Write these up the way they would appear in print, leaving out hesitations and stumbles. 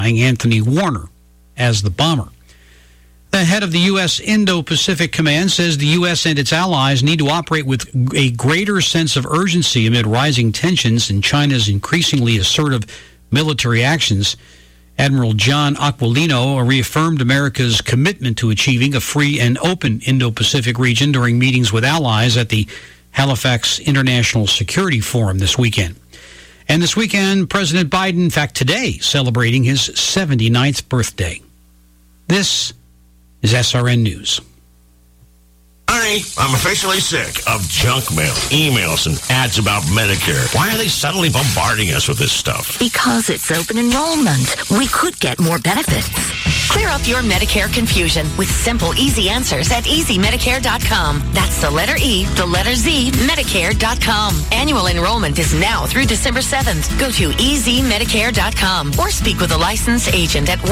Anthony Warner as the bomber. The head of the U.S. Indo-Pacific Command says the U.S. and its allies need to operate with a greater sense of urgency amid rising tensions and China's increasingly assertive military actions. Admiral John Aquilino reaffirmed America's commitment to achieving a free and open Indo-Pacific region during meetings with allies at the Halifax International Security Forum this weekend. And this weekend, President Biden, in fact today, celebrating his 79th birthday. This is SRN News. Honey, I'm officially sick of junk mail, emails, and ads about Medicare. Why are they suddenly bombarding us with this stuff? Because it's open enrollment. We could get more benefits. Clear up your Medicare confusion with simple, easy answers at EasyMedicare.com. That's the letter E, the letter Z, Medicare.com. Annual enrollment is now through December 7th. Go to EasyMedicare.com or speak with a licensed agent at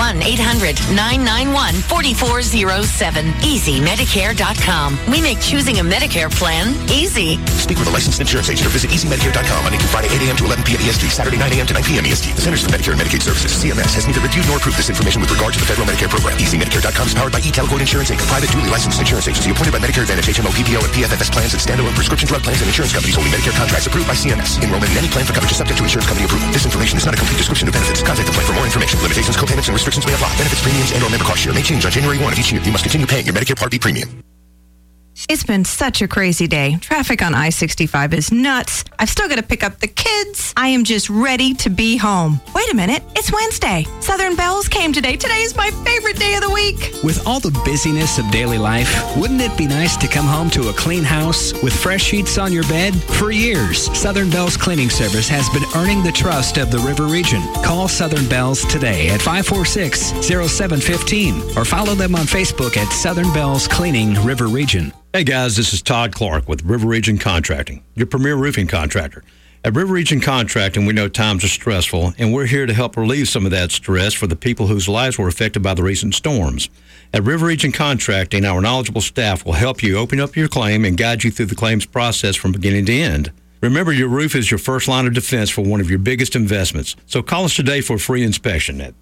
1-800-991-4407. EasyMedicare.com. We make choosing a Medicare plan easy. Speak with a licensed insurance agent or visit EasyMedicare.com Monday through Friday, 8 a.m. to 11 p.m. EST, Saturday, 9 a.m. to 9 p.m. EST. The Centers for Medicare and Medicaid Services, CMS, has neither reviewed nor approved this information with regard to the federal Medicare program. EasyMedicare.com is powered by eTelequote Insurance Inc., a private, duly licensed insurance agency appointed by Medicare Advantage, HMO, PPO, and PFFS plans and standalone prescription drug plans and insurance companies holding Medicare contracts approved by CMS. Enrollment in any plan for coverage is subject to insurance company approval. This information is not a complete description of benefits. Contact the plan for more information. Limitations, co-payments, and restrictions may apply. Benefits, premiums, and/or member cost share may change on January 1 of each year. You must continue paying your Medicare Part B premium. It's been such a crazy day. Traffic on I-65 is nuts. I've still got to pick up the kids. I am just ready to be home. Wait a minute. It's Wednesday. Southern Bells came today. Today is my favorite day of the week. With all the busyness of daily life, wouldn't it be nice to come home to a clean house with fresh sheets on your bed? For years, Southern Bells Cleaning Service has been earning the trust of the River Region. Call Southern Bells today at 546-0715 or follow them on Facebook at Southern Bells Cleaning River Region. Hey guys, this is Todd Clark with River Region Contracting, your premier roofing contractor. At River Region Contracting, we know times are stressful, and we're here to help relieve some of that stress for the people whose lives were affected by the recent storms. At River Region Contracting, our knowledgeable staff will help you open up your claim and guide you through the claims process from beginning to end. Remember, your roof is your first line of defense for one of your biggest investments. So call us today for a free inspection at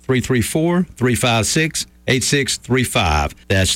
334-356-8635. That's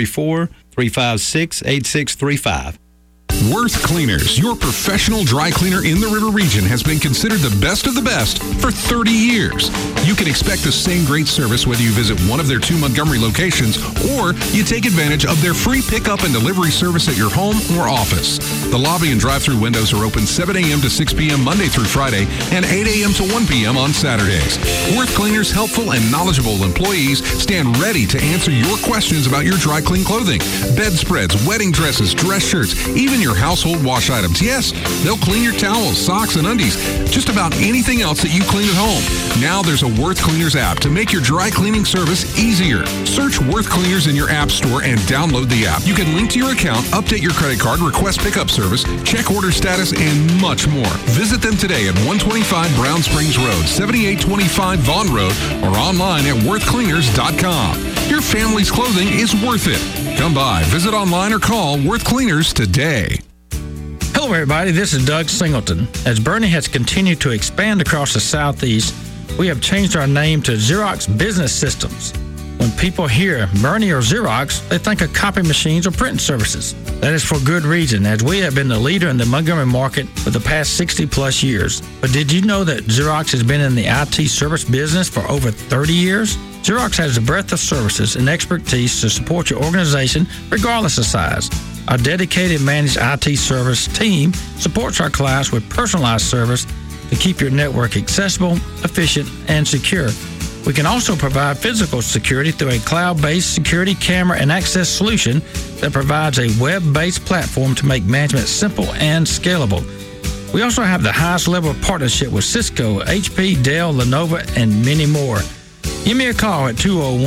334-356-8635. Worth Cleaners, your professional dry cleaner in the River Region, has been considered the best of the best for 30 years. You can expect the same great service whether you visit one of their 2 Montgomery locations or you take advantage of their free pickup and delivery service at your home or office. The lobby and drive-through windows are open 7 a.m. to 6 p.m. Monday through Friday and 8 a.m. to 1 p.m. on Saturdays. Worth Cleaners' helpful and knowledgeable employees stand ready to answer your questions about your dry clean clothing, bedspreads, wedding dresses, dress shirts, even your household wash items. Yes, they'll clean your towels, socks, and undies. Just about anything else that you clean at home. Now there's a Worth Cleaners app to make your dry cleaning service easier. Search Worth Cleaners in your app store and download the app. You can link to your account, update your credit card, request pickup service, check order status, and much more. Visit them today at 125 Brown Springs Road, 7825 Vaughn Road, or online at worthcleaners.com. Your family's clothing is worth it. Come by, visit online, or call Worth Cleaners today. Hello, everybody. This is Doug Singleton. As Bernie has continued to expand across the Southeast, we have changed our name to Xerox Business Systems. When people hear Bernie or Xerox, they think of copy machines or printing services. That is for good reason, as we have been the leader in the Montgomery market for the past 60-plus years. But did you know that Xerox has been in the IT service business for over 30 years? Xerox has the breadth of services and expertise to support your organization regardless of size. Our dedicated managed IT service team supports our clients with personalized service to keep your network accessible, efficient, and secure. We can also provide physical security through a cloud-based security camera and access solution that provides a web-based platform to make management simple and scalable. We also have the highest level of partnership with Cisco, HP, Dell, Lenovo, and many more. Give me a call at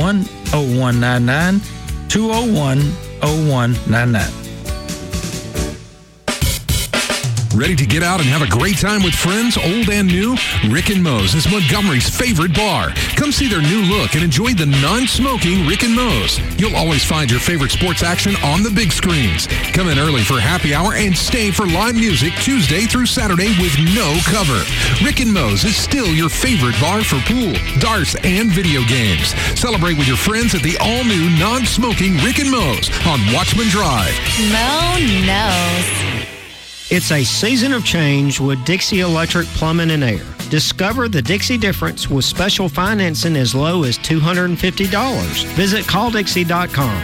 201-0199, 201-0199. Ready to get out and have a great time with friends, old and new? Rick and Moe's is Montgomery's favorite bar. Come see their new look and enjoy the non-smoking Rick and Moe's. You'll always find your favorite sports action on the big screens. Come in early for happy hour and stay for live music Tuesday through Saturday with no cover. Rick and Moe's is still your favorite bar for pool, darts, and video games. Celebrate with your friends at the all-new non-smoking Rick and Moe's on Watchman Drive. Mo knows. It's a season of change with Dixie Electric Plumbing and Air. Discover the Dixie difference with special financing as low as $250. Visit calldixie.com.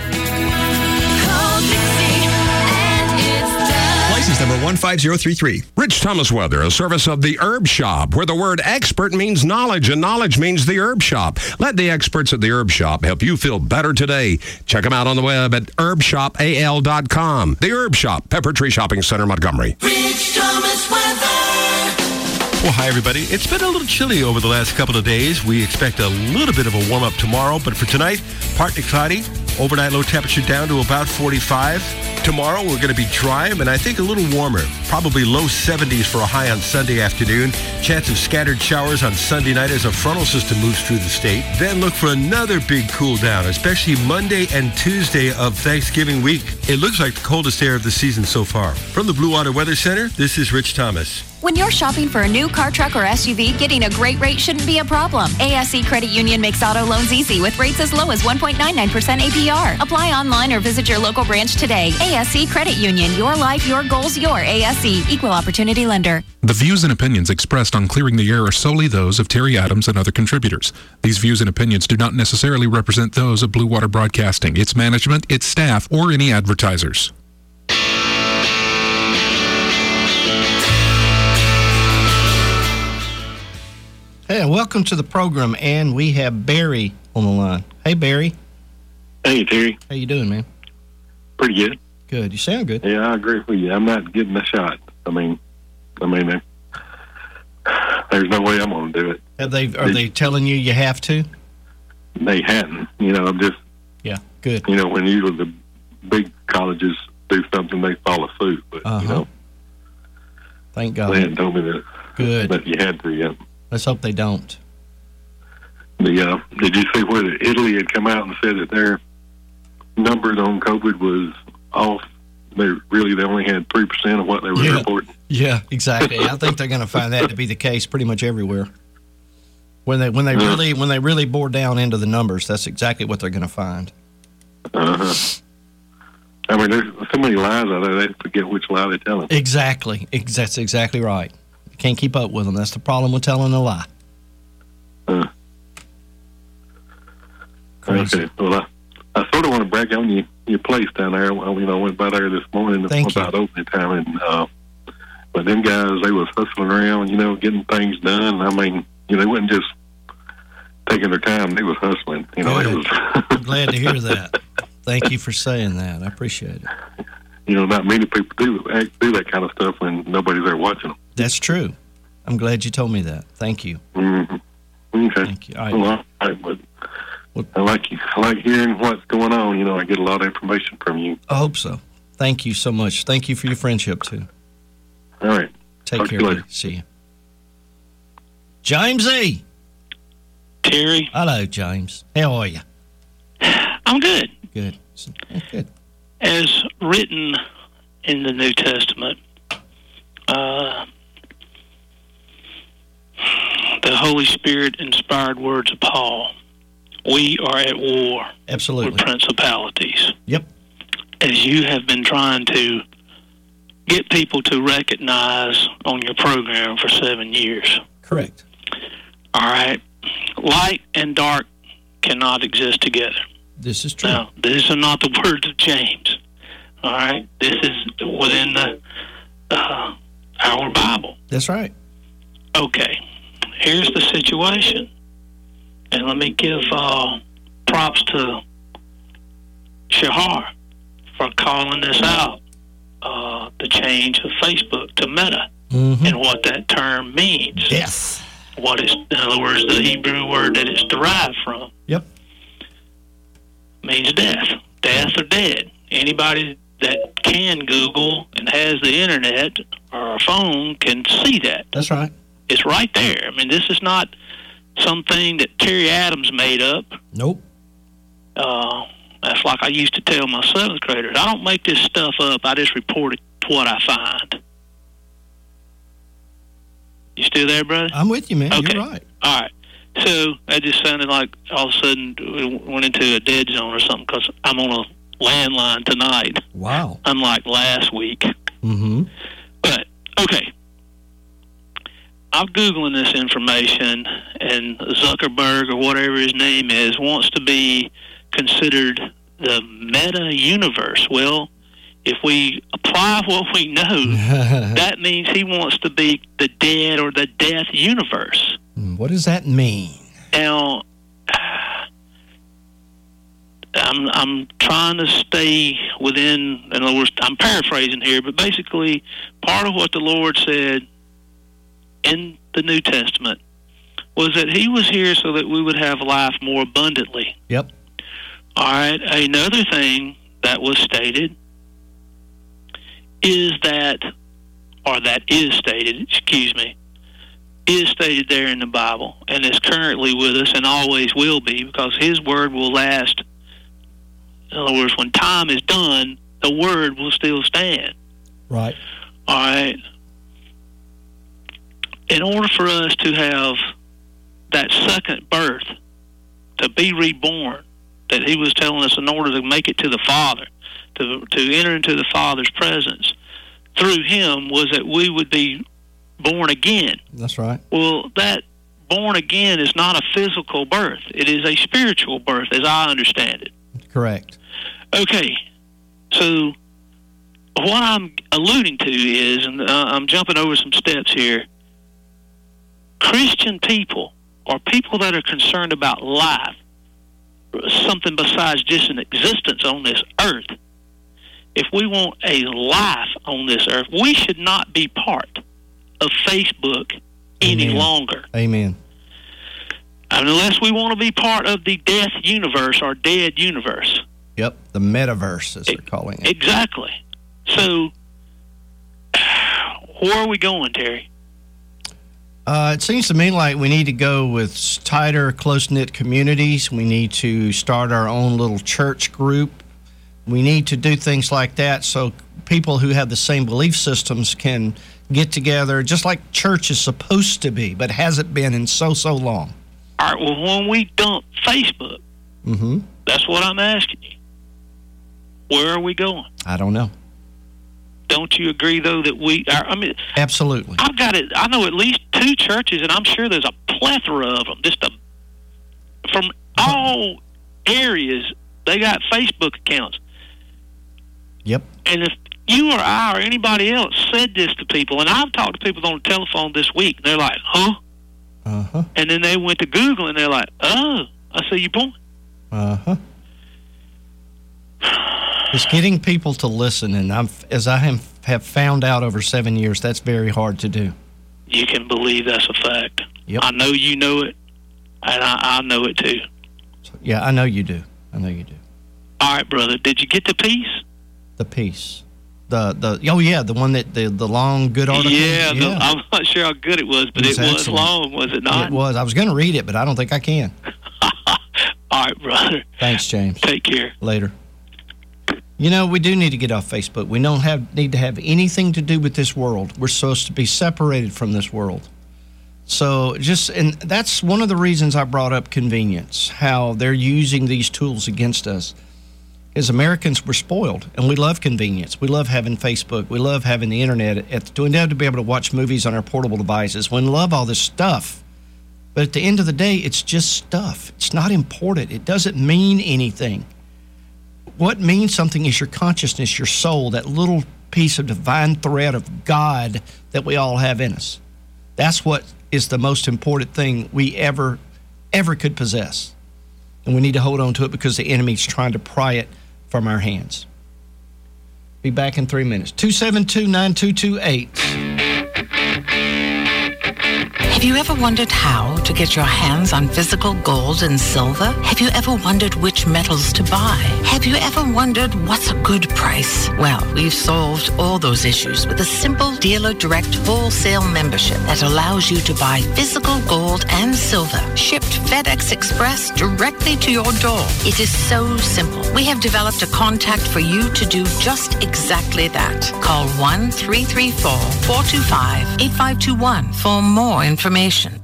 License number 15033. Rich Thomas Weather, a service of the Herb Shop, where the word expert means knowledge and knowledge means the Herb Shop. Let the experts at the Herb Shop help you feel better today. Check them out on the web at herbshopal.com. The Herb Shop, Pepper Tree Shopping Center, Montgomery. Rich Thomas Weather. Well, hi, everybody. It's been a little chilly over the last couple of days. We expect a little bit of a warm-up tomorrow, but for tonight, partly cloudy. Overnight low temperature down to about 45. Tomorrow, we're going to be dry, and I think a little warmer. Probably low 70s for a high on Sunday afternoon. Chance of scattered showers on Sunday night as a frontal system moves through the state. Then look for another big cool down, especially Monday and Tuesday of Thanksgiving week. It looks like the coldest air of the season so far. From the Blue Water Weather Center, this is Rich Thomas. When you're shopping for a new car, truck, or SUV, getting a great rate shouldn't be a problem. ASE Credit Union makes auto loans easy with rates as low as 1.99% APR. Apply online or visit your local branch today. ASE Credit Union, your life, your goals, your ASE. Equal Opportunity Lender. The views and opinions expressed on Clearing the Air are solely those of Terry Adams and other contributors. These views and opinions do not necessarily represent those of Blue Water Broadcasting, its management, its staff, or any advertisers. Hey, welcome to the program, and we have Barry on the line. Hey, Barry. Hey, Terry. How you doing, man? Pretty good. Good. You sound good. Yeah, I agree with you. I'm not getting a shot. I mean, there's no way I'm going to do it. Are they telling you you have to? They hadn't. I'm just. Yeah, good. When usually the big colleges do something, they follow suit. But, Thank God. They hadn't told me that. Good. That you had to yet. Let's hope they don't. Did you see where Italy had come out and said that their numbers on COVID was off? They only had 3% of what they were reporting. Yeah, exactly. I think they're going to find that to be the case pretty much everywhere. When they really bore down into the numbers, that's exactly what they're going to find. There's so many lies out there, they forget which lie they're telling. Exactly. That's exactly right. You can't keep up with them. That's the problem with telling a lie. Okay. Well, I sort of want to brag on your place down there. I went by there this morning about opening time, and but them guys, they was hustling around, getting things done. They wasn't just taking their time; they was hustling. I'm glad to hear that. Thank you for saying that. I appreciate it. Not many people do that kind of stuff when nobody's there watching them. That's true. I'm glad you told me that. Thank you. Mm-hmm. Okay. Thank you. All right, but I like hearing what's going on. I get a lot of information from you. I hope so. Thank you so much. Thank you for your friendship, too. All right. Take care, buddy. See you. James E. Terry. Hello, James. How are you? I'm good. Good. Good. As written in the New Testament, the Holy Spirit inspired words of Paul, we are at war. Absolutely. With principalities. Yep. As you have been trying to get people to recognize on your program for 7 years. Correct. All right. Light and dark cannot exist together. This is true. Now, these are not the words of James. All right. This is within our Bible. That's right. Okay. Here's the situation. And let me give props to Shahar for calling this out, the change of Facebook to Meta, and what that term means. Yes. What is, in other words, the Hebrew word that it's derived from. Yep. Means death. Death or dead. Anybody that can Google and has the internet or a phone can see that. That's right. It's right there. I mean, this is not something that Terry Adams made up. Nope. That's like I used to tell my 7th graders. I don't make this stuff up. I just report what I find. You still there, brother? I'm with you, man. Okay. You're right. All right. So that just sounded like all of a sudden we went into a dead zone or something because I'm on a landline tonight. Wow. Unlike last week. Mm-hmm. But, okay. I'm Googling this information, and Zuckerberg, or whatever his name is, wants to be considered the meta-universe. Well, if we apply what we know, that means he wants to be the dead or the death universe. What does that mean? Now, I'm trying to stay within, in other words, I'm paraphrasing here, but basically part of what the Lord said in the New Testament was that he was here so that we would have life more abundantly. Yep. All right. Another thing that was stated is that is stated there in the Bible and is currently with us and always will be, because his word will last. In other words, when time is done, the word will still stand. Right. All right. In order for us to have that second birth, to be reborn, that he was telling us in order to make it to the Father, to enter into the Father's presence, through him was that we would be born again. That's right. Well, that born again is not a physical birth. It is a spiritual birth, as I understand it. Correct. Okay. So what I'm alluding to is, and I'm jumping over some steps here, Christian people, or people that are concerned about life, something besides just an existence on this earth, if we want a life on this earth, we should not be part of Facebook any longer. Amen. Unless we want to be part of the death universe or dead universe. Yep, the metaverse, as they're calling it. Exactly. So, where are we going, Terry? It seems to me like we need to go with tighter, close-knit communities. We need to start our own little church group. We need to do things like that so people who have the same belief systems can get together, just like church is supposed to be, but hasn't been in so long. All right, well, when we dump Facebook, that's what I'm asking you. Where are we going? I don't know. Don't you agree, though, that we are? I mean, absolutely. I've got it. I know at least 2 churches, and I'm sure there's a plethora of them. From all areas, they got Facebook accounts. Yep. And if you or I or anybody else said this to people, and I've talked to people on the telephone this week, and they're like, huh? Uh-huh. And then they went to Google, and they're like, oh, I see your point. Uh-huh. It's getting people to listen, and as I have found out over 7 years, that's very hard to do. You can believe that's a fact. Yep. I know you know it, and I know it too. Yeah, I know you do. I know you do. All right, brother. Did you get the piece? The piece. The one that the long good article. Yeah. I'm not sure how good it was, but it was long, was it not? It was. I was going to read it, but I don't think I can. All right, brother. Thanks, James. Take care. Later. You know, we do need to get off Facebook. We don't need to have anything to do with this world. We're supposed to be separated from this world. So and that's one of the reasons I brought up convenience, how they're using these tools against us. As Americans, we're spoiled, and we love convenience. We love having Facebook. We love having the internet, to be able to watch movies on our portable devices. We love all this stuff. But at the end of the day, it's just stuff. It's not important. It doesn't mean anything. What means something is your consciousness, your soul, that little piece of divine thread of God that we all have in us. That's what is the most important thing we ever could possess. And we need to hold on to it because the enemy's trying to pry it from our hands. Be back in 3 minutes. 272-9228. Have you ever wondered how to get your hands on physical gold and silver? Have you ever wondered which metals to buy? Have you ever wondered what's a good price? Well, we've solved all those issues with a simple Dealer Direct wholesale membership that allows you to buy physical gold and silver shipped FedEx Express directly to your door. It is so simple. We have developed a contact for you to do just exactly that. Call 1-334-425-8521 for more information.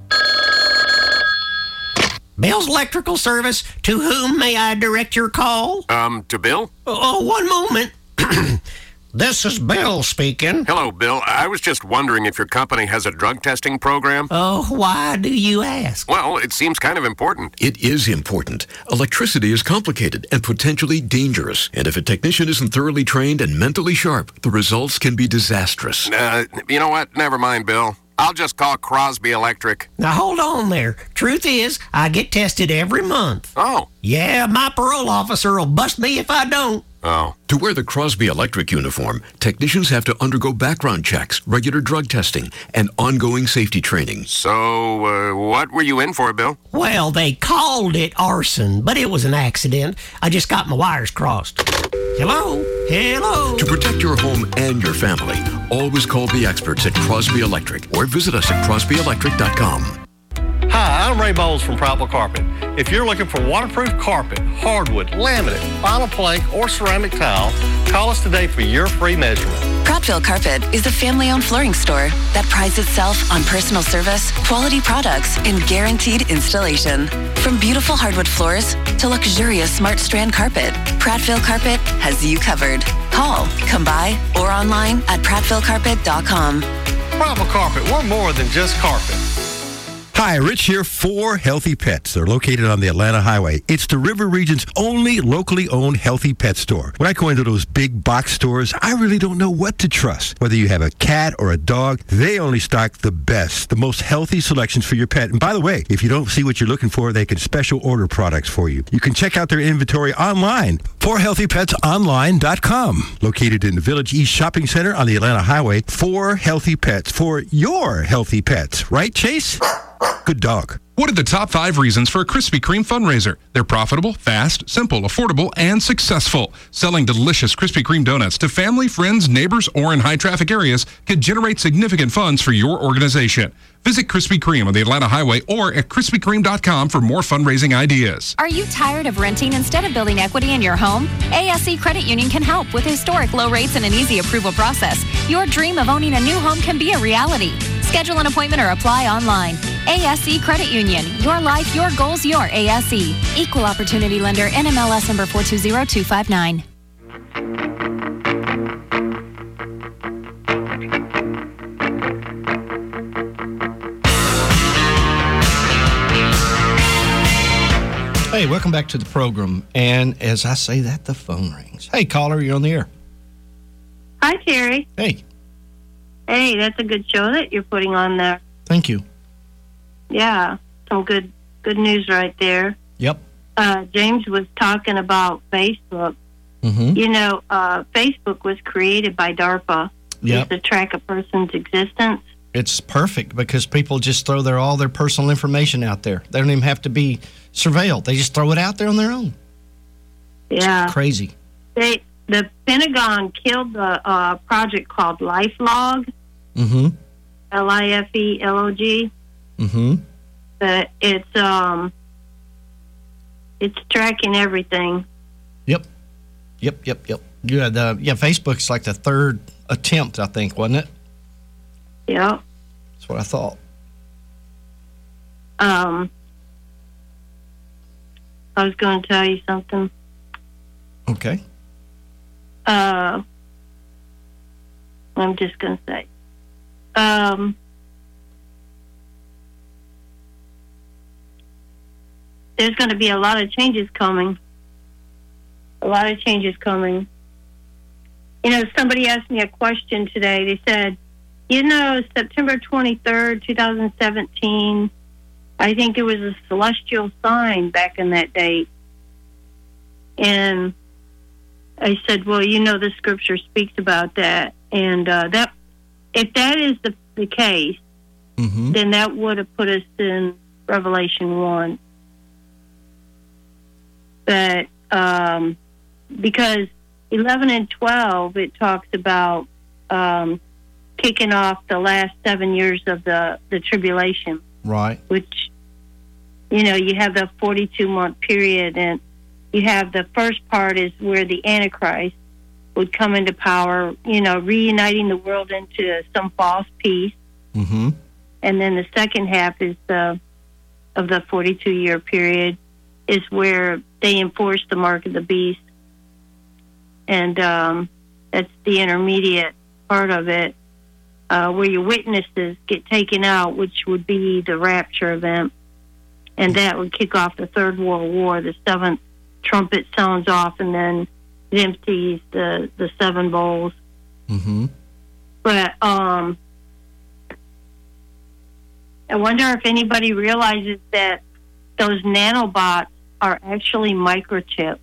Bill's Electrical Service, to whom may I direct your call? To Bill? Oh, one moment. This is Bill speaking. Hello, Bill. I was just wondering if your company has a drug testing program. Oh, why do you ask? Well, it seems kind of important. It is important. Electricity is complicated and potentially dangerous. And if a technician isn't thoroughly trained and mentally sharp, the results can be disastrous. You know what? Never mind, Bill. I'll just call Crosby Electric. Now, hold on there. Truth is, I get tested every month. Oh. Yeah, my parole officer will bust me if I don't. Oh. To wear the Crosby Electric uniform, technicians have to undergo background checks, regular drug testing, and ongoing safety training. So, what were you in for, Bill? Well, they called it arson, but it was an accident. I just got my wires crossed. Hello? Hello? To protect your home and your family, always call the experts at Crosby Electric or visit us at crosbyelectric.com. Hi, I'm Ray Bowles from Prattville Carpet. If you're looking for waterproof carpet, hardwood, laminate, vinyl plank, or ceramic tile, call us today for your free measurement. Prattville Carpet is a family-owned flooring store that prides itself on personal service, quality products, and guaranteed installation. From beautiful hardwood floors to luxurious smart strand carpet, Prattville Carpet has you covered. Call, come by, or online at prattvillecarpet.com. Prattville Carpet, we're more than just carpet. Hi, Rich here for Healthy Pets. They're located on the Atlanta Highway. It's the River Region's only locally owned healthy pet store. When I go into those big box stores, I really don't know what to trust. Whether you have a cat or a dog, they only stock the best, the most healthy selections for your pet. And by the way, if you don't see what you're looking for, they can special order products for you. You can check out their inventory online, forhealthypetsonline.com. Located in the Village East Shopping Center on the Atlanta Highway, for Healthy Pets, for your healthy pets. Right, Chase? Good dog. What are the top 5 reasons for a Krispy Kreme fundraiser? They're profitable, fast, simple, affordable, and successful. Selling delicious Krispy Kreme donuts to family, friends, neighbors, or in high-traffic areas could generate significant funds for your organization. Visit Krispy Kreme on the Atlanta Highway or at KrispyKreme.com for more fundraising ideas. Are you tired of renting instead of building equity in your home? ASE Credit Union can help with historic low rates and an easy approval process. Your dream of owning a new home can be a reality. Schedule an appointment or apply online. ASE Credit Union. Your life, your goals, your ASE. Equal Opportunity Lender. NMLS number 420259. Hey, welcome back to the program. And as I say that, the phone rings. Hey, caller, you're on the air. Hi, Terry. Hey. Hey, that's a good show that you're putting on there. Thank you. Yeah, some good news right there. Yep. James was talking about Facebook. Mm-hmm. You know, Facebook was created by DARPA to track a person's existence. It's perfect because people just throw all their personal information out there. They don't even have to be surveilled. They just throw it out there on their own. Yeah. It's crazy. The Pentagon killed the project called LifeLog. Mm-hmm. LIFELOG. Mm-hmm. But it's tracking everything. Yep. Yeah, Facebook's like the third attempt, I think, wasn't it? Yeah. That's what I thought. I was going to tell you something. Okay. I'm just going to say. There's going to be a lot of changes coming. You know, somebody asked me a question today. They said, you know, September 23rd, 2017, I think it was a celestial sign back in that date. And I said, well, you know, the scripture speaks about that. And that, if that is the case, then that would have put us in Revelation 1. But because 11 and 12, it talks about kicking off the last 7 years of the tribulation. Right. Which, you have the 42-month period, and you have the first part is where the Antichrist would come into power, reuniting the world into some false peace. Mm-hmm. And then the second half is of the 42-year period is where they enforce the mark of the beast. And that's the intermediate part of it, where your witnesses get taken out, which would be the rapture event. And that would kick off the Third World War. The seventh trumpet sounds off, and then it empties the seven bowls. Mm-hmm. But I wonder if anybody realizes that those nanobots are actually microchips.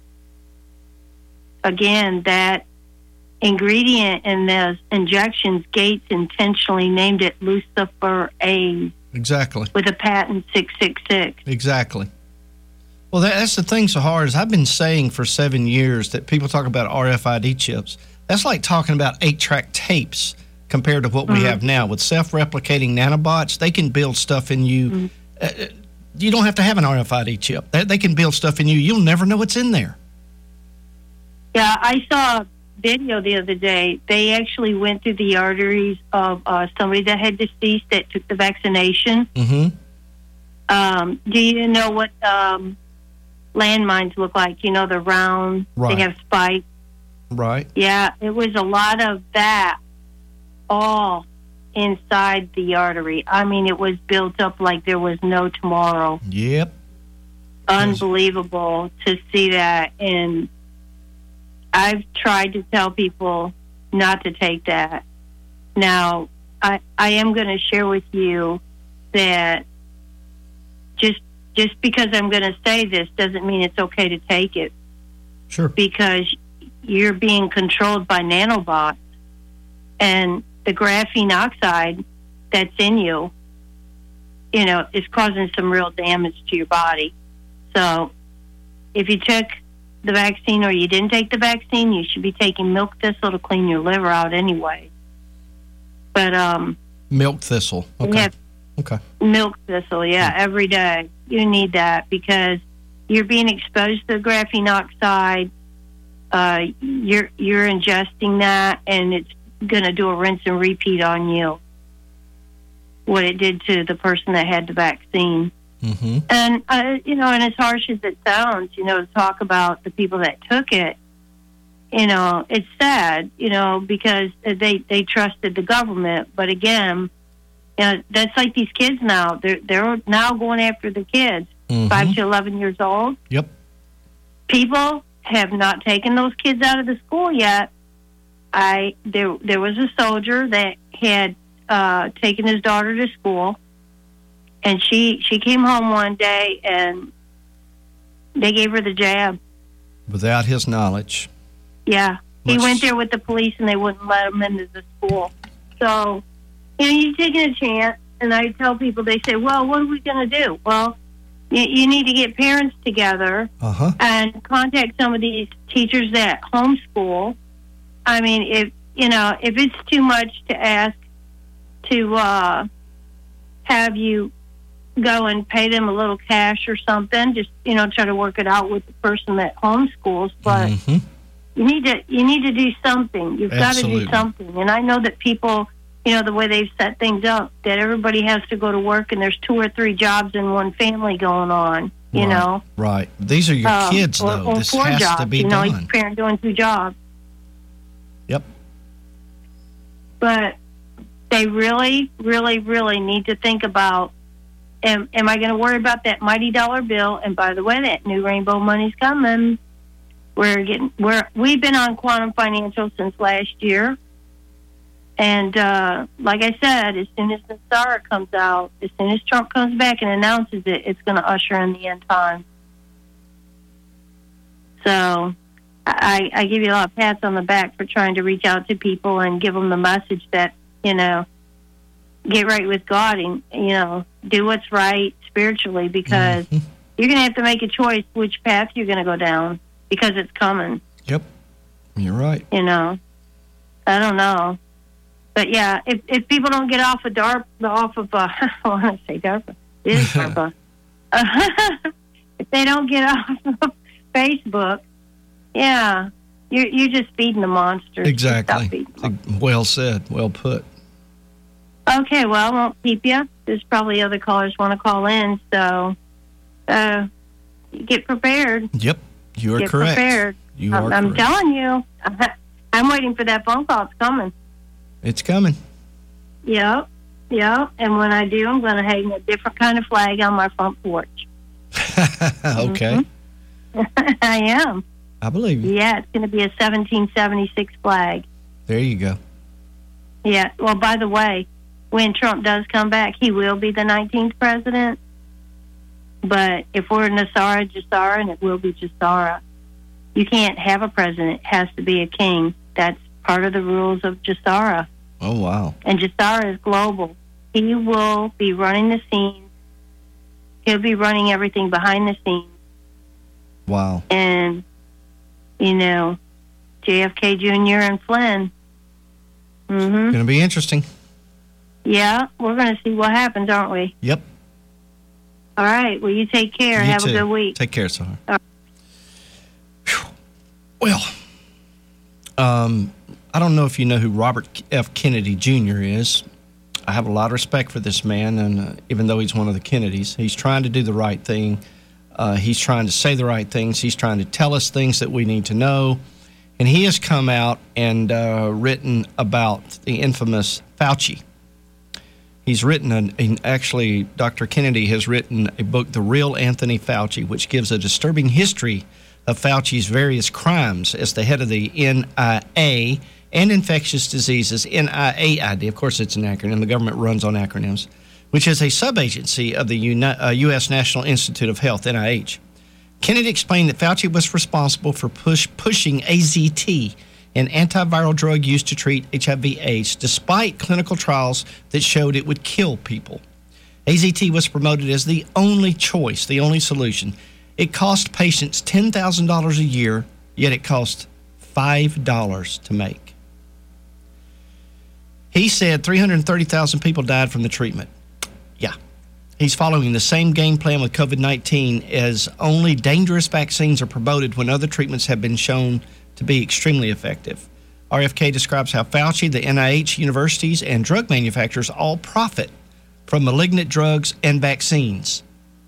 Again, that ingredient in those injections, Gates intentionally named it Lucifer A. Exactly. With a patent 666. Exactly. Well, that's the thing so hard is I've been saying for 7 years that people talk about RFID chips. That's like talking about 8-track tapes compared to what we have now. With self-replicating nanobots, they can build stuff in you. You don't have to have an RFID chip. They can build stuff in you. You'll never know what's in there. Yeah, I saw a video the other day. They actually went through the arteries of somebody that had deceased that took the vaccination. Mm-hmm. Do you know what landmines look like? The round, right. They have spikes. Right. Yeah, it was a lot of that all inside the artery. I mean, it was built up like there was no tomorrow. Yep. Unbelievable to see that. And I've tried to tell people not to take that. Now, I am going to share with you that just because I'm going to say this doesn't mean it's okay to take it. Sure. Because you're being controlled by nanobots, and the graphene oxide that's in you, is causing some real damage to your body. So if you took the vaccine or you didn't take the vaccine, you should be taking milk thistle to clean your liver out anyway. But milk thistle. Okay. Okay. Milk thistle, every day. You need that because you're being exposed to the graphene oxide. You're ingesting that, and it's going to do a rinse and repeat on you. What it did to the person that had the vaccine. Mm-hmm. And, and as harsh as it sounds, to talk about the people that took it, it's sad, because they trusted the government. But again, that's like these kids now. They're now going after the kids, 5 to 11 years old. Yep. People have not taken those kids out of the school yet. There was a soldier that had taken his daughter to school, and she came home one day and they gave her the jab without his knowledge. Yeah, he went there with the police and they wouldn't let him into the school. So, you're taking a chance. And I tell people, they say, "Well, what are we going to do?" Well, you need to get parents together and contact some of these teachers that homeschool. I mean, if it's too much to ask to have you go and pay them a little cash or something, just try to work it out with the person that homeschools. But you need to do something. You've got to do something. And I know that people, the way they've set things up, that everybody has to go to work and there's 2 or 3 jobs in one family going on. Right. These are your kids, though. Or this 4 has jobs, to be done. Each parent doing 2 jobs. Yep. But they really, really, really need to think about, am I going to worry about that mighty dollar bill? And by the way, that new rainbow money's coming. We've been on Quantum Financial since last year. And like I said, as soon as the SARA comes out, as soon as Trump comes back and announces it, it's going to usher in the end time. So I give you a lot of pats on the back for trying to reach out to people and give them the message that, get right with God and, do what's right spiritually, because you're going to have to make a choice which path you're going to go down, because it's coming. Yep. You're right. I don't know. But yeah, if people don't get off of I want to say DARPA. It is DARPA. If they don't get off of Facebook, yeah, you're just feeding the monsters. Exactly. Well said. Well put. Okay, well, I won't keep you. There's probably other callers want to call in, so get prepared. Yep, you are get correct. Prepared. I'm telling you. I'm waiting for that phone call. It's coming. It's coming. Yep. And when I do, I'm going to hang a different kind of flag on my front porch. Okay. I am. I believe you. Yeah, it's going to be a 1776 flag. There you go. Yeah. Well, by the way, when Trump does come back, he will be the 19th president. But if we're Nasara Jassara, and it will be Jassara, you can't have a president. It has to be a king. That's part of the rules of Jassara. Oh, wow. And Jassara is global. He will be running the scenes. He'll be running everything behind the scenes. Wow. And, JFK Jr. and Flynn. Going to be interesting. Yeah, we're going to see what happens, aren't we? Yep. All right. Well, you take care. You Have too. a good week. Take care, Sahar. Right. Well, I don't know if you know who Robert F. Kennedy Jr. is. I have a lot of respect for this man, and even though he's one of the Kennedys, he's trying to do the right thing. He's trying to say the right things. He's trying to tell us things that we need to know. And he has come out and written about the infamous Fauci. He's written, actually, Dr. Kennedy has written a book, The Real Anthony Fauci, which gives a disturbing history of Fauci's various crimes as the head of the NIA and Infectious Diseases, NIAID. Of course, it's an acronym. The government runs on acronyms, which is a sub-agency of the U.S. National Institute of Health, NIH. Kennedy explained that Fauci was responsible for pushing AZT, an antiviral drug used to treat HIV/AIDS, despite clinical trials that showed it would kill people. AZT was promoted as the only choice, the only solution. It cost patients $10,000 a year, yet it cost $5 to make. He said 330,000 people died from the treatment. Yeah. He's following the same game plan with COVID-19, as only dangerous vaccines are promoted when other treatments have been shown to be extremely effective. RFK describes how Fauci, the NIH, universities, and drug manufacturers all profit from malignant drugs and vaccines.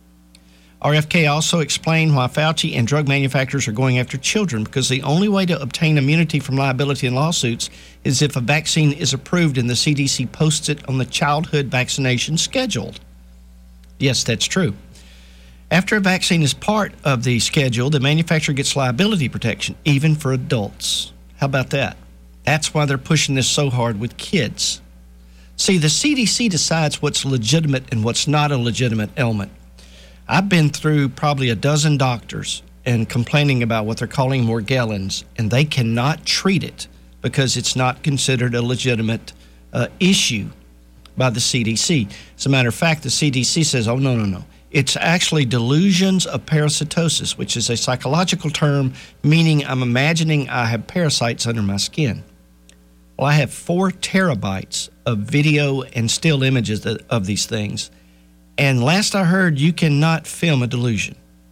RFK also explained why Fauci and drug manufacturers are going after children, because the only way to obtain immunity from liability in lawsuits is if a vaccine is approved and the CDC posts it on the childhood vaccination schedule. Yes, that's true. After a vaccine is part of the schedule, the manufacturer gets liability protection, even for adults. How about that? That's why they're pushing this so hard with kids. See, the CDC decides what's legitimate and what's not a legitimate ailment. I've been through probably a dozen doctors and complaining about what they're calling Morgellons, and they cannot treat it because it's not considered a legitimate issue by the CDC. As a matter of fact, the CDC says, oh, no. It's actually delusions of parasitosis, which is a psychological term meaning I'm imagining I have parasites under my skin. Well, I have 4 terabytes of video and still images of these things. And last I heard, you cannot film a delusion.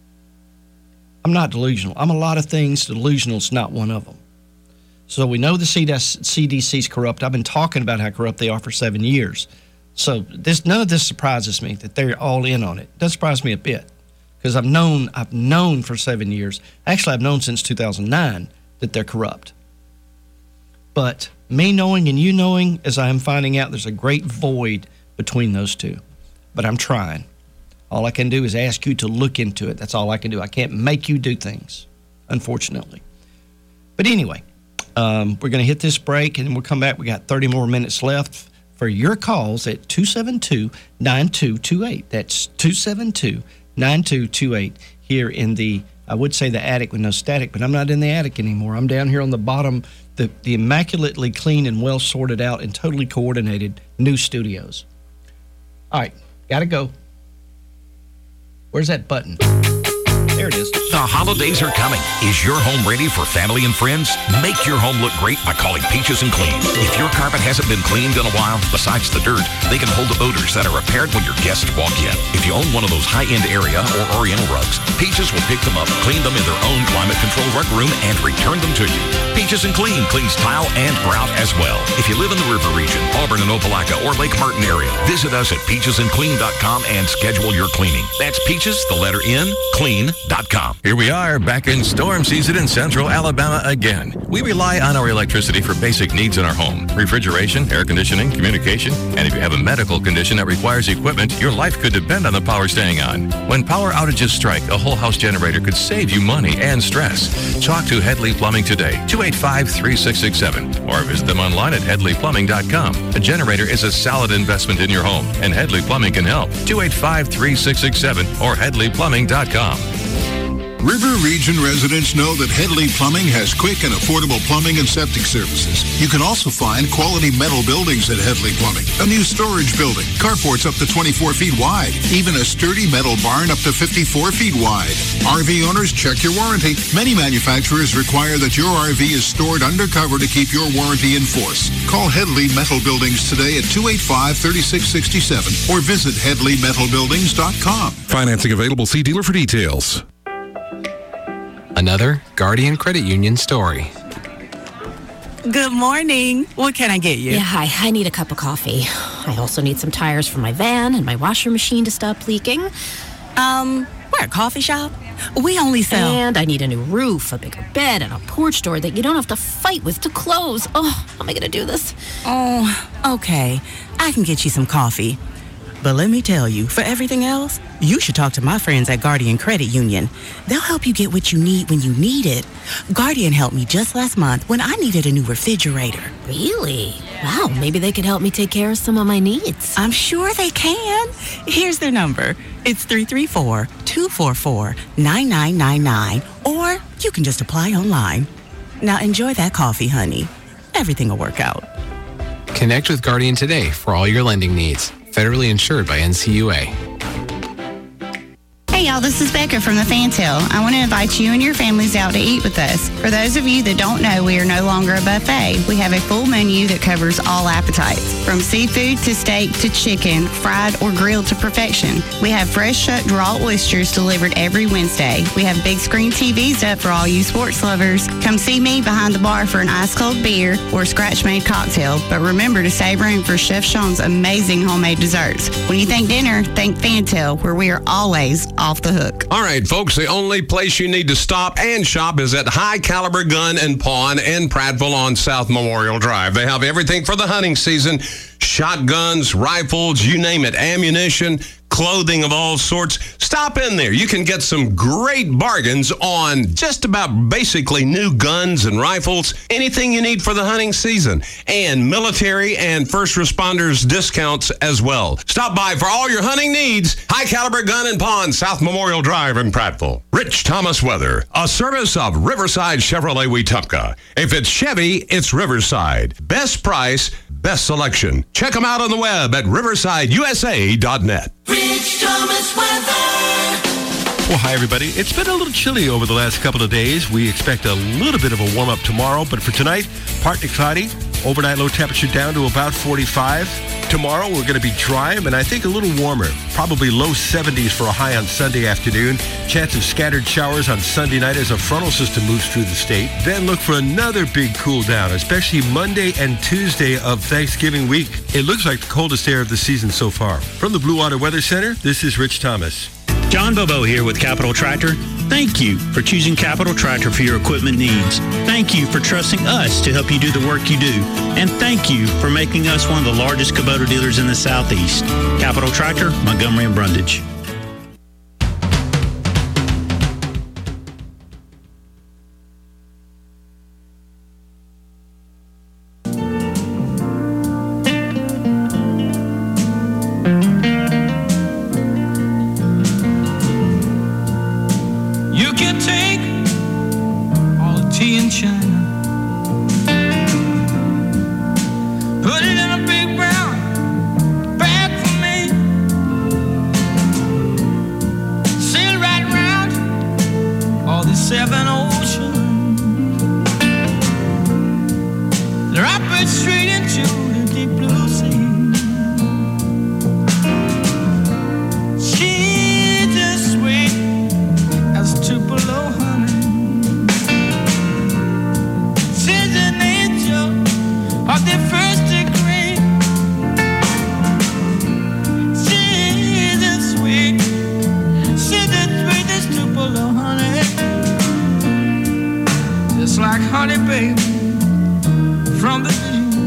I'm not delusional. I'm a lot of things. Delusional is not one of them. So we know the CDC is corrupt. I've been talking about how corrupt they are for 7 years. So none of this surprises me that they're all in on it. It doesn't surprise me a bit, because I've known for 7 years. Actually, I've known since 2009 that they're corrupt. But me knowing and you knowing, as I am finding out, there's a great void between those two. But I'm trying. All I can do is ask you to look into it. That's all I can do. I can't make you do things, unfortunately. But anyway, we're going to hit this break, and then we'll come back. We got 30 more minutes left for your calls at 272-9228. That's 272-9228 here in the, I would say the attic with no static, but I'm not in the attic anymore. I'm down here on the bottom, the immaculately clean and well sorted out and totally coordinated new studios. All right, gotta go. Where's that button? There it is. The holidays are coming. Is your home ready for family and friends? Make your home look great by calling Peaches and Clean. If your carpet hasn't been cleaned in a while, besides the dirt, they can hold the odors that are repaired when your guests walk in. If you own one of those high-end area or oriental rugs, Peaches will pick them up, clean them in their own climate-controlled rug room, and return them to you. Peaches and Clean cleans tile and grout as well. If you live in the river region, Auburn and Opelika, or Lake Martin area, visit us at peachesandclean.com and schedule your cleaning. That's Peaches, the letter N, clean.com. Here we are, back in storm season in central Alabama again. We rely on our electricity for basic needs in our home. Refrigeration, air conditioning, communication, and if you have a medical condition that requires equipment, your life could depend on the power staying on. When power outages strike, a whole house generator could save you money and stress. Talk to Headley Plumbing today, 285-3667, or visit them online at headleyplumbing.com. A generator is a solid investment in your home, and Headley Plumbing can help. 285-3667 or headleyplumbing.com. River Region residents know that Headley Plumbing has quick and affordable plumbing and septic services. You can also find quality metal buildings at Headley Plumbing. A new storage building, carports up to 24 feet wide, even a sturdy metal barn up to 54 feet wide. RV owners, check your warranty. Many manufacturers require that your RV is stored undercover to keep your warranty in force. Call Headley Metal Buildings today at 285-3667 or visit headleymetalbuildings.com. Financing available. See dealer for details. Another Guardian Credit Union story. Good morning. What can I get you? Yeah, hi. I need a cup of coffee. I also need some tires for my van and my washer machine to stop leaking. We're a coffee shop. We only sell... And I need a new roof, a bigger bed, and a porch door that you don't have to fight with to close. Oh, how am I going to do this? Oh, okay. I can get you some coffee. But let me tell you, for everything else, you should talk to my friends at Guardian Credit Union. They'll help you get what you need when you need it. Guardian helped me just last month when I needed a new refrigerator. Really? Wow, maybe they could help me take care of some of my needs. I'm sure they can. Here's their number. It's 334-244-9999. Or you can just apply online. Now enjoy that coffee, honey. Everything will work out. Connect with Guardian today for all your lending needs. Federally insured by NCUA. Hey y'all, this is Becca from the Fantail. I want to invite you and your families out to eat with us. For those of you that don't know, we are no longer a buffet. We have a full menu that covers all appetites, from seafood to steak to chicken, fried or grilled to perfection. We have fresh shut raw oysters delivered every Wednesday. We have big screen TVs up for all you sports lovers. Come see me behind the bar for an ice cold beer or scratch-made cocktail. But remember to save room for Chef Sean's amazing homemade desserts. When you think dinner, think Fantail, where we are always off the hook. All right, folks, the only place you need to stop and shop is at High Caliber Gun and Pawn in Prattville on South Memorial Drive. They have everything for the hunting season: shotguns, rifles, you name it, ammunition, clothing of all sorts. Stop in there. You can get some great bargains on just about basically new guns and rifles, anything you need for the hunting season, and military and first responders discounts as well. Stop by for all your hunting needs. High Caliber Gun and Pawn, South Memorial Drive in Prattville. Rich Thomas Weather, a service of Riverside Chevrolet Wetumpka. If it's Chevy, it's Riverside. Best price, best selection. Check them out on the web at riversideusa.net. Rich Thomas Weather. Well, hi, everybody. It's been a little chilly over the last couple of days. We expect a little bit of a warm-up tomorrow, but for tonight, partly cloudy. Overnight low temperature down to about 45. Tomorrow, we're going to be dry, and I think a little warmer. Probably low 70s for a high on Sunday afternoon. Chance of scattered showers on Sunday night as a frontal system moves through the state. Then look for another big cool down, especially Monday and Tuesday of Thanksgiving week. It looks like the coldest air of the season so far. From the Blue Water Weather Center, this is Rich Thomas. John Bobo here with Capital Tractor. Thank you for choosing Capital Tractor for your equipment needs. Thank you for trusting us to help you do the work you do. And thank you for making us one of the largest Kubota dealers in the Southeast. Capital Tractor, Montgomery and Brundage. Put it in a big brown bag for me. seven oceans. Drop it straight into the deep blue sea. She's as sweet as Tupelo honey. She's an angel of the first degree. She's as sweet, she's as sweet as Tupelo honey. Just like honey, baby, from the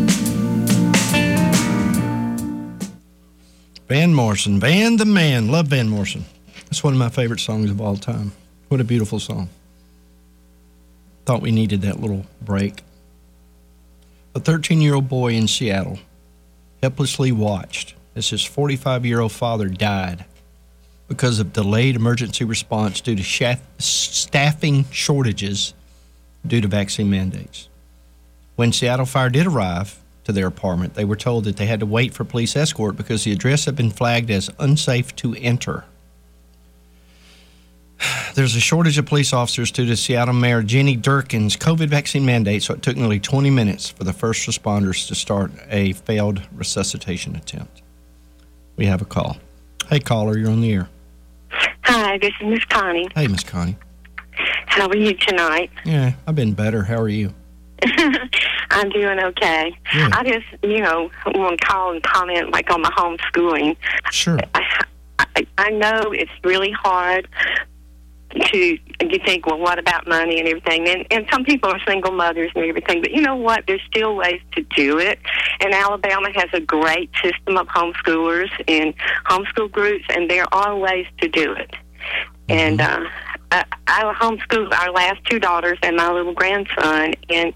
Van Morrison, Van the Man. Love Van Morrison. That's one of my favorite songs of all time. What a beautiful song. Thought we needed that little break. A 13-year-old boy in Seattle helplessly watched as his 45-year-old father died because of delayed emergency response due to staffing shortages due to vaccine mandates. When Seattle Fire did arrive to their apartment, they were told that they had to wait for police escort because the address had been flagged as unsafe to enter. There's a shortage of police officers due to Seattle Mayor Jenny Durkin's COVID vaccine mandate, so it took nearly 20 minutes for the first responders to start a failed resuscitation attempt. We have a call. Hey, caller, you're on the air. Hi, this is Miss Connie. Hey, Miss Connie. How are you tonight? Yeah, I've been better. How are you? I'm doing okay. Yeah. I just, want to call and comment like on my homeschooling. Sure. I know it's really hard you think, well, what about money and everything? And some people are single mothers and everything, but you know what? There's still ways to do it. And Alabama has a great system of homeschoolers and homeschool groups, and there are ways to do it. Mm-hmm. And I homeschooled our last two daughters and my little grandson, and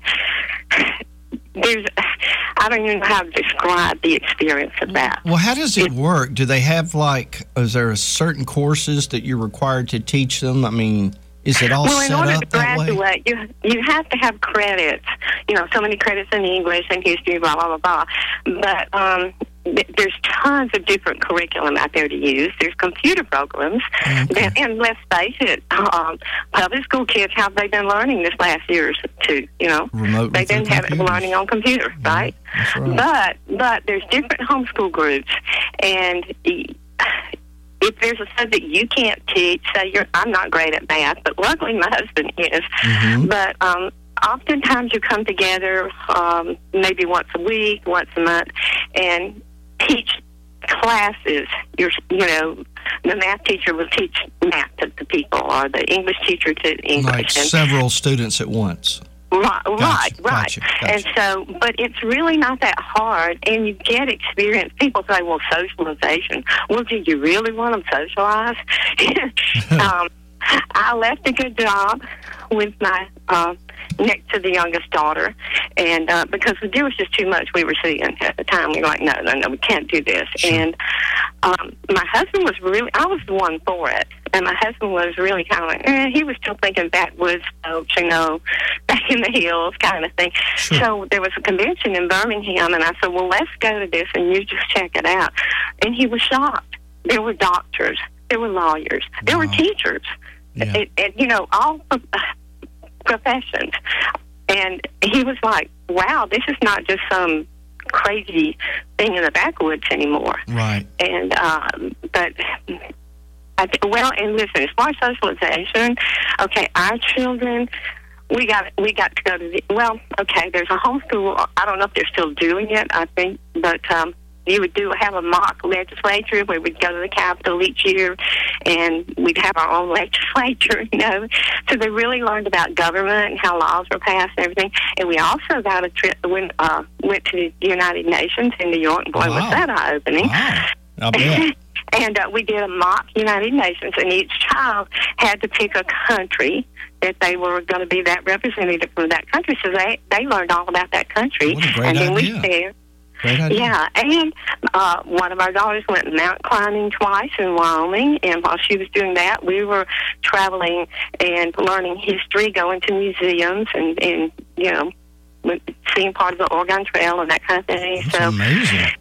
I don't even know how to describe the experience of that. Well, how does it work? Do they have, is there certain courses that you're required to teach them? I mean, is it all set up that way? Well, in order to graduate, you have to have credits, so many credits in English and history, blah, blah, blah, blah. But there's tons of different curriculum out there to use. There's computer programs. Okay. And let's face it, public school kids, how have they been learning this last year or two? Remote they've been learning on computer, right? That's right. But there's different homeschool groups, and if there's a subject you can't teach, say I'm not great at math, but luckily my husband is. Mm-hmm. But oftentimes you come together maybe once a week, once a month, and teach classes. The math teacher will teach math to the people, or the English teacher to English. Like several students at once. Right. Gotcha. And so, but it's really not that hard, and you get experience. People say, well, socialization. Well, do you really want them socialized? I left a good job with my next to the youngest daughter, and because there was just too much we were seeing at the time. We were like, no, we can't do this. Sure. And my husband was I was the one for it, and my husband was really kind of like, he was still thinking backwoods folks, back in the hills kind of thing. Sure. So there was a convention in Birmingham, and I said, well, let's go to this, and you just check it out. And he was shocked. There were doctors, there were lawyers, there were teachers, all professions. And he was like, wow, this is not just some crazy thing in the backwoods anymore. Right. And, and listen, as far as socialization, okay, our children, we got to go to there's a homeschool. I don't know if they're still doing it, I think, but you would have a mock legislature where we'd go to the Capitol each year, and we'd have our own legislature, So they really learned about government and how laws were passed and everything. And we also got a trip, went to the United Nations in New York, and boy, was that eye-opening. Wow. I'll bet. And we did a mock United Nations, and each child had to pick a country that they were going to be that representative from that country. So they learned all about that country. What a great idea. We shared. Yeah, and one of our daughters went mountain climbing twice in Wyoming, and while she was doing that, we were traveling and learning history, going to museums, and seeing part of the Oregon Trail and that kind of thing. That's amazing.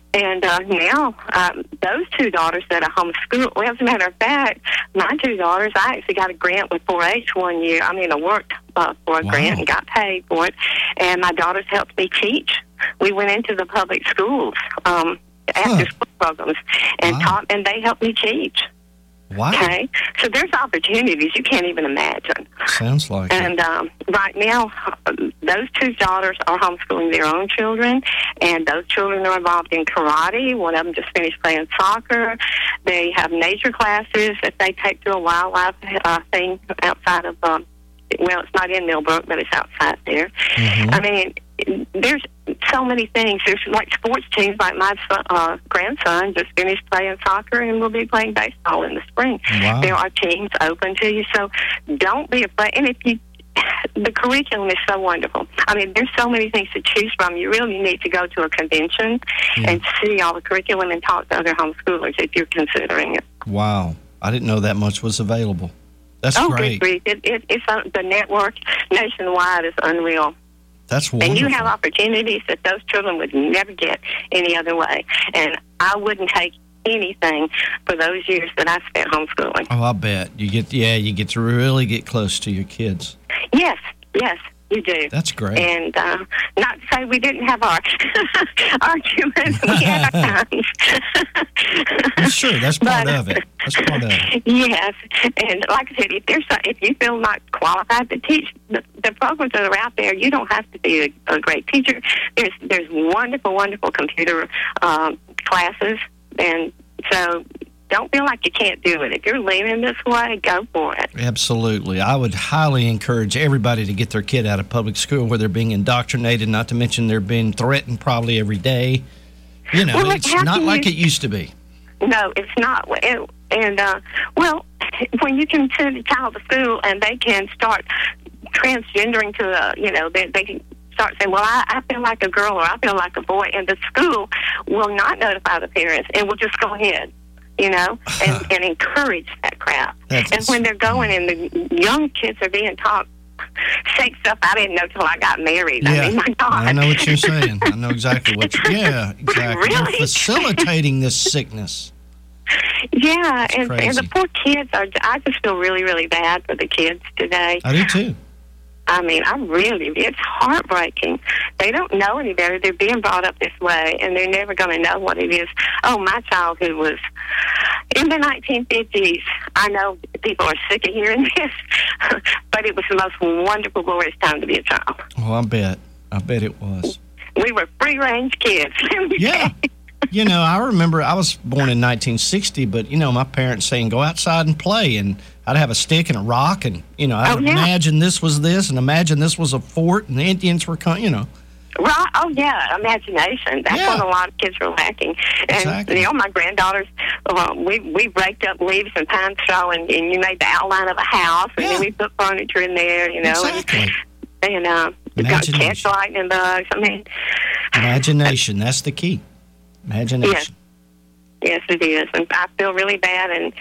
And now, those two daughters that are homeschooled, well, as a matter of fact, my two daughters, I actually got a grant with 4-H one year. I mean, I worked for a grant and got paid for it. And my daughters helped me teach. We went into the public schools after school programs and taught, and they helped me teach. Wow. Okay, so there's opportunities you can't even imagine. Sounds like and, it. Right now, those two daughters are homeschooling their own children, and those children are involved in karate. One of them just finished playing soccer. They have nature classes that they take to a wildlife thing outside of, well, it's not in Millbrook, but it's outside there. Mm-hmm. I mean, there's so many things. There's like sports teams, like my grandson just finished playing soccer and will be playing baseball in the spring. Wow. There are teams open to you, so don't be afraid. And if you, the curriculum is so wonderful. I mean, there's so many things to choose from. You really need to go to a convention and see all the curriculum and talk to other homeschoolers if you're considering it. Wow. I didn't know that much was available. That's great. Good grief. It's the network nationwide is unreal. That's wonderful. And you have opportunities that those children would never get any other way. And I wouldn't take anything for those years that I spent homeschooling. Oh, I bet. You get to really get close to your kids. Yes, you do. That's great. And not to say we didn't have our arguments. We had our times. Well, sure, that's part of it. That's part of it. Yes, and like I said, if you feel not qualified to teach, the programs that are out there, you don't have to be a great teacher. There's wonderful computer classes, and so don't feel like you can't do it. If you're leaning this way, go for it. Absolutely. I would highly encourage everybody to get their kid out of public school where they're being indoctrinated, not to mention they're being threatened probably every day. You know, well, it's not like it used to be. No, it's not. Well, when you can send a child to school and they can start transgendering to, they can start saying, well, I feel like a girl or I feel like a boy, and the school will not notify the parents and will just go ahead. And encourage that crap. And when they're going and the young kids are being taught sex stuff I didn't know till I got married. Yeah. I mean, my God. I know what you're saying. I know exactly what you're Yeah, exactly. Really? They're facilitating this sickness. Yeah, and crazy. the poor kids I just feel really, really bad for the kids today. I do too. I mean, it's heartbreaking. They don't know any better. They're being brought up this way, and they're never going to know what it is. Oh, my childhood was in the 1950s. I know people are sick of hearing this, but it was the most wonderful, glorious time to be a child. Oh, I bet it was. We were free-range kids. Yeah. I remember I was born in 1960, but, my parents saying, go outside and play, and I'd have a stick and a rock, and, I'd imagine this was this, and imagine this was a fort, and the Indians were coming, Right. Oh, yeah, imagination. That's what a lot of kids are lacking. And, exactly. My granddaughters, we raked up leaves and pine straw, and you made the outline of a house, and then we put furniture in there, Exactly. And we got catch lightning bugs. I mean, imagination, that's the key. Imagination. Yes, it is. And I feel really bad, and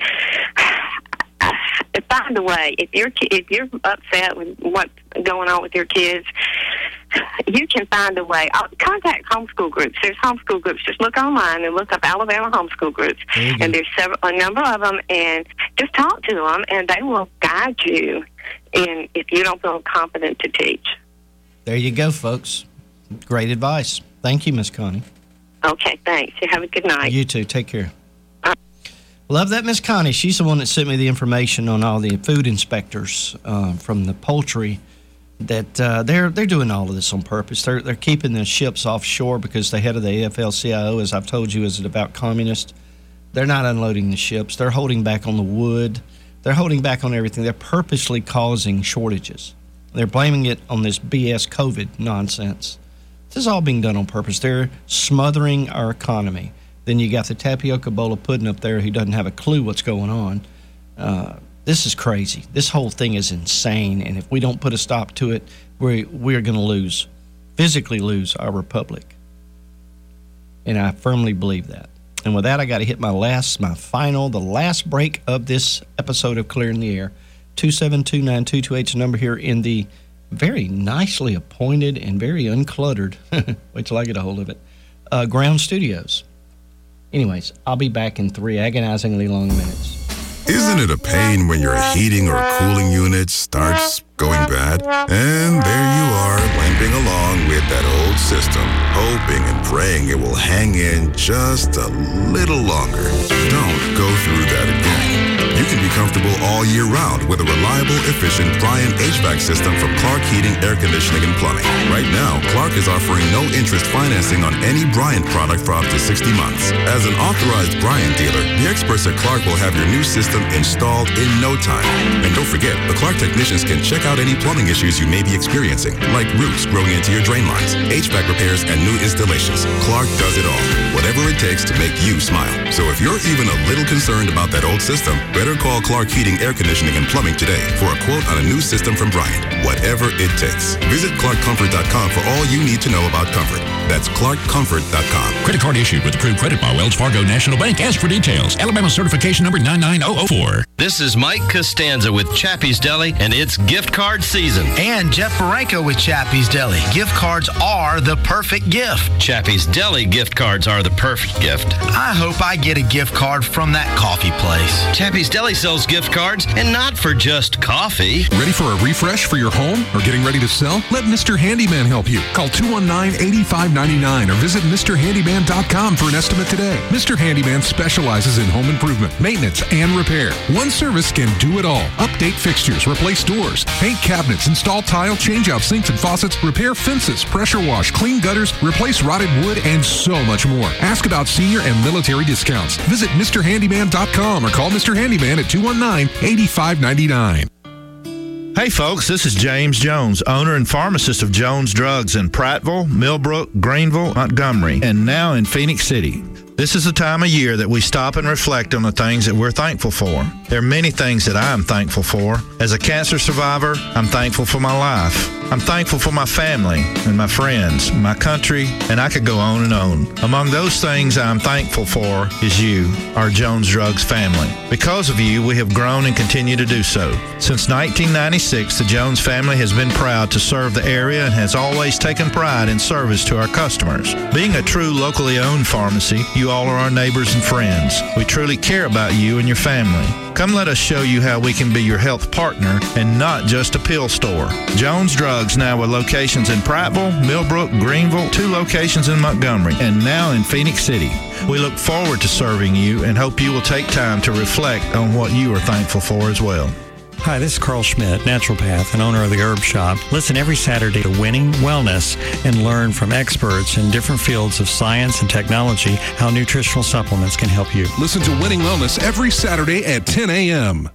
find a way. If you're upset with what's going on with your kids, you can find a way. Contact homeschool groups. There's homeschool groups. Just look online and look up Alabama homeschool groups, and there's a number of them. And just talk to them, and they will guide you in if you don't feel confident to teach. There you go, folks. Great advice. Thank you, Miss Connie. Okay, thanks. You have a good night. You too. Take care. Love that, Miss Connie. She's the one that sent me the information on all the food inspectors from the poultry. That they're doing all of this on purpose. They're keeping the ships offshore because the head of the AFL-CIO, as I've told you, is a devout communist. They're not unloading the ships. They're holding back on the wood. They're holding back on everything. They're purposely causing shortages. They're blaming it on this BS COVID nonsense. This is all being done on purpose. They're smothering our economy. Then you got the tapioca bowl of pudding up there who doesn't have a clue what's going on. This is crazy. This whole thing is insane, and if we don't put a stop to it, we're going to physically lose our republic. And I firmly believe that. And with that, I got to hit the last break of this episode of Clearing the Air. 272-9228 is the number here in the very nicely appointed and very uncluttered, wait till I get a hold of it, Ground Studios. Anyways, I'll be back in 3 agonizingly long minutes. Isn't it a pain when your heating or cooling unit starts going bad? And there you are, limping along with that old system, hoping and praying it will hang in just a little longer. Don't go through that again. You can be comfortable all year round with a reliable, efficient Bryant HVAC system from Clark Heating, Air Conditioning, and Plumbing. Right now, Clark is offering no-interest financing on any Bryant product for up to 60 months. As an authorized Bryant dealer, the experts at Clark will have your new system installed in no time. And don't forget, the Clark technicians can check out any plumbing issues you may be experiencing, like roots growing into your drain lines, HVAC repairs, and new installations. Clark does it all, whatever it takes to make you smile. So if you're even a little concerned about that old system, better call Clark Heating, Air Conditioning, and Plumbing today for a quote on a new system from Bryant. Whatever it takes. Visit ClarkComfort.com for all you need to know about comfort. That's ClarkComfort.com. Credit card issued with approved credit by Wells Fargo National Bank. Ask for details. Alabama certification number 99004. This is Mike Costanza with Chappie's Deli, and it's gift card season. And Jeff Baranko with Chappie's Deli. Gift cards are the perfect gift. Chappie's Deli gift cards are the perfect gift. I hope I get a gift card from that coffee place. Chappie's Deli sells gift cards, and not for just coffee. Ready for a refresh for your home or getting ready to sell? Let Mr. Handyman help you. Call 219-8599 or visit MrHandyman.com for an estimate today. Mr. Handyman specializes in home improvement, maintenance, and repair. One service can do it all. Update fixtures, replace doors, paint cabinets, install tile, change out sinks and faucets, repair fences, pressure wash, clean gutters, replace rotted wood, and so much more. Ask about senior and military discounts. Visit MrHandyman.com or call Mr. Handyman at 219-8599. Hey folks, this is James Jones, owner and pharmacist of Jones Drugs in Prattville, Millbrook, Greenville, Montgomery, and now in Phoenix City. This is the time of year that we stop and reflect on the things that we're thankful for. There are many things that I'm thankful for. As a cancer survivor, I'm thankful for my life. I'm thankful for my family and my friends, my country, and I could go on and on. Among those things I'm thankful for is you, our Jones Drugs family. Because of you, we have grown and continue to do so. Since 1996, the Jones family has been proud to serve the area and has always taken pride in service to our customers. Being a true locally owned pharmacy, you all are our neighbors and friends. We truly care about you and your family. Come let us show you how we can be your health partner and not just a pill store. Jones Drugs now with locations in Prattville, Millbrook, Greenville, 2 locations in Montgomery, and now in Phoenix City. We look forward to serving you and hope you will take time to reflect on what you are thankful for as well. Hi, this is Carl Schmidt, naturopath and owner of the Herb Shop. Listen every Saturday to Winning Wellness and learn from experts in different fields of science and technology how nutritional supplements can help you. Listen to Winning Wellness every Saturday at 10 a.m.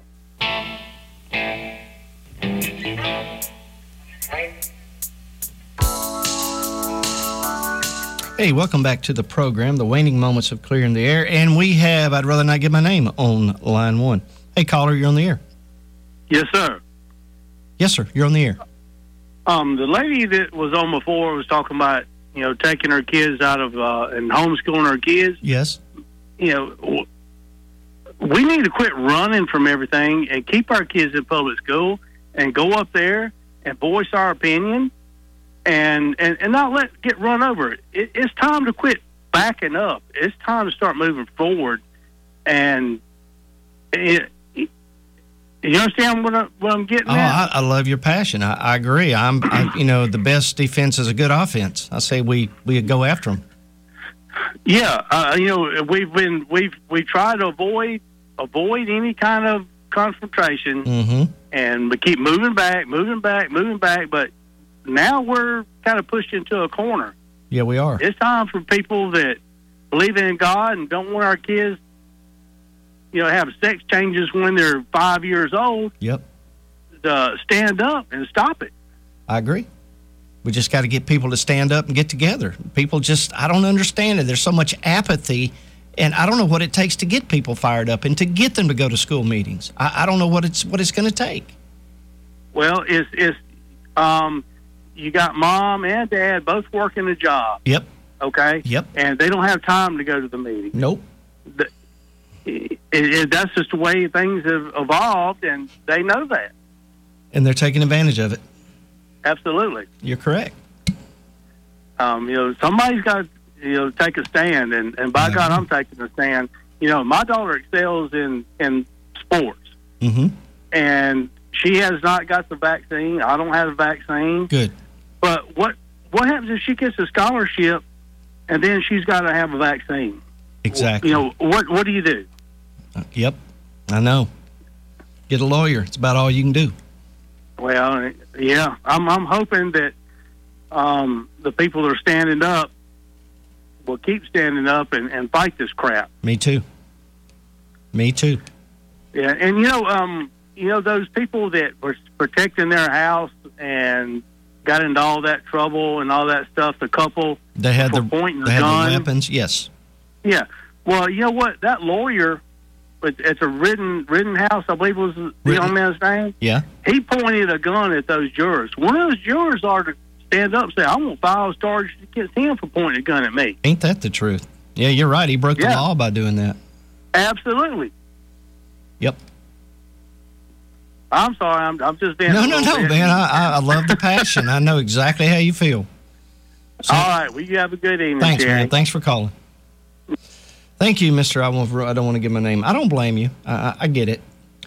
Hey, welcome back to the program, the waning moments of clearing the air. And we have, I'd rather not give my name, on line 1. Hey, caller, you're on the air. Yes, sir. Yes, sir. You're on the air. The lady that was on before was talking about, taking her kids out of and homeschooling her kids. Yes. We need to quit running from everything and keep our kids in public school and go up there and voice our opinion and not get run over. It's time to quit backing up. It's time to start moving forward. And you understand what I'm getting at? I love your passion. I agree. The best defense is a good offense. I say we go after them. Yeah, we've tried to avoid any kind of confrontation, and we keep moving back. But now we're kind of pushed into a corner. Yeah, we are. It's time for people that believe in God and don't want our kids have sex changes when they're 5 years old. Yep. Stand up and stop it. I agree. We just got to get people to stand up and get together. People I don't understand it. There's so much apathy, and I don't know what it takes to get people fired up and to get them to go to school meetings. I don't know what it's going to take. Well, you got mom and dad both working a job. Yep. Okay? Yep. And they don't have time to go to the meeting. Nope. That's just the way things have evolved, and they know that. And they're taking advantage of it. Absolutely. You're correct. Somebody's got take a stand. And by God, I'm taking a stand. My daughter excels in sports. Mm-hmm. And she has not got the vaccine. I don't have the vaccine. Good. But what happens if she gets a scholarship and then she's got to have a vaccine? Exactly. What do you do? Yep. I know. Get a lawyer. It's about all you can do. Well, yeah. I'm hoping that the people that are standing up will keep standing up and fight this crap. Me too. Yeah, and those people that were protecting their house and got into all that trouble and all that stuff, the couple they had pointing the gun. weapons. Yes. Yeah. Well, you know what? That lawyer, it's a Ridden House, I believe was the young man's name. Yeah. He pointed a gun at those jurors. One of those jurors are to stand up and say, "I'm going to file a charge against him for pointing a gun at me." Ain't that the truth? Yeah, you're right. He broke the law by doing that. Absolutely. Yep. I'm sorry. I'm just being No, man. I love the passion. I know exactly how you feel. So, all right. Well, you have a good evening, thanks, Jerry. man. Thanks for calling. Thank you, Mr. I don't want to give my name. I don't blame you. I get it.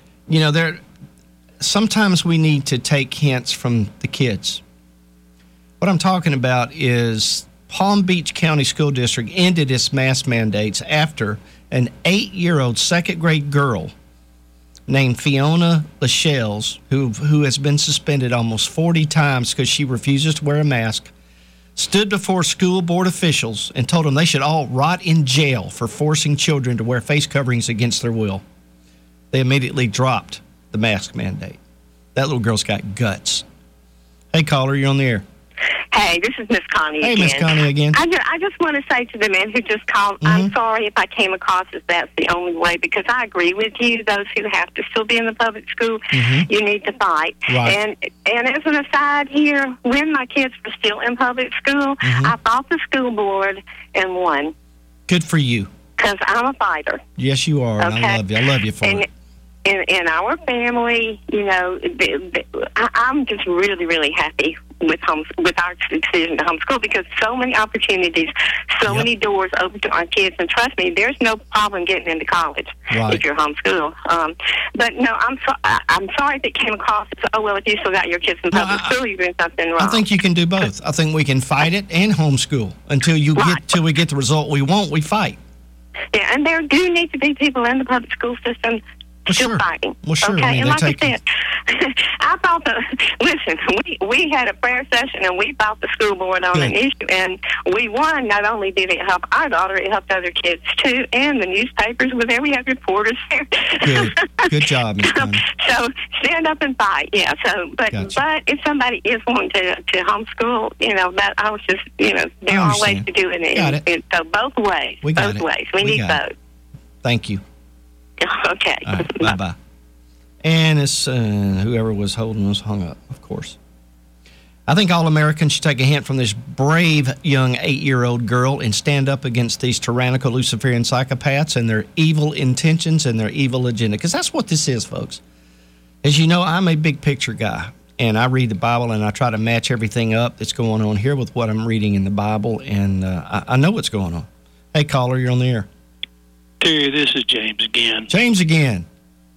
Sometimes we need to take hints from the kids. What I'm talking about is Palm Beach County School District ended its mask mandates after an 8-year-old second-grade girl named Fiona Lascelles, who has been suspended almost 40 times because she refuses to wear a mask, stood before school board officials and told them they should all rot in jail for forcing children to wear face coverings against their will. They immediately dropped the mask mandate. That little girl's got guts. Hey, caller, you're on the air. Hey, this is Miss Connie again. Hey, Miss Connie again. I just want to say to the man who just called, I'm sorry if I came across as that's the only way, because I agree with you. Those who have to still be in the public school, you need to fight. Right. And as an aside here, when my kids were still in public school, I fought the school board and won. Good for you. Because I'm a fighter. Yes, you are. Okay. And I love you. I love you for it. In our family, I'm just really, really happy with our decision to homeschool, because so many opportunities, so many doors open to our kids. And trust me, there's no problem getting into college if you're homeschooled. But no, I'm sorry if it came across as, if you still got your kids in public school, you're doing something wrong. I think you can do both. I think we can fight it and homeschool till we get the result we want. We fight. Yeah, and there do need to be people in the public school system still fighting. Well, sure. Okay, I mean, and like I said, I thought we had a prayer session and we fought the school board on an issue, and we won. Not only did it help our daughter, it helped other kids too, and the newspapers with there. We have reporters there. Good job, Ms. Connie. So stand up and fight. Yeah. So, but if somebody is wanting to homeschool, that I was just, there are ways to do it. So both ways. Both ways. We need both. Thank you. Okay. All right, bye-bye. And it's whoever was holding us hung up, of course. I think all Americans should take a hint from this brave young 8-year-old girl and stand up against these tyrannical Luciferian psychopaths and their evil intentions and their evil agenda. Because that's what this is, folks. As you know, I'm a big picture guy, and I read the Bible and I try to match everything up that's going on here with what I'm reading in the Bible, and I know what's going on. Hey, caller, you're on the air. Terry, this is James again. James again.